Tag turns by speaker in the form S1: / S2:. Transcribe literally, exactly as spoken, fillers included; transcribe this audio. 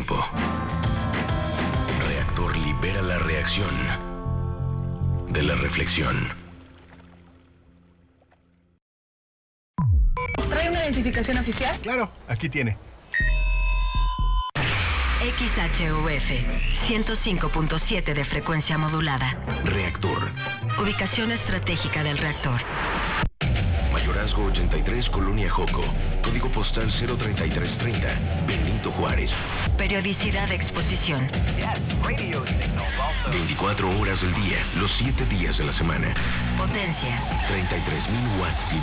S1: tiempo. Reactor libera la reacción de la reflexión.
S2: ¿Trae una identificación oficial?
S3: Claro, aquí tiene.
S4: X H U F, ciento cinco punto siete de frecuencia modulada.
S1: Reactor.
S4: Ubicación estratégica del reactor.
S1: Mayorazgo ochenta y tres, Colonia Joco. Código postal cero treinta y tres treinta, Benito Juárez.
S4: Periodicidad de exposición.
S1: veinticuatro horas del día, los siete días de la semana.
S4: Potencia.
S1: treinta y tres mil watts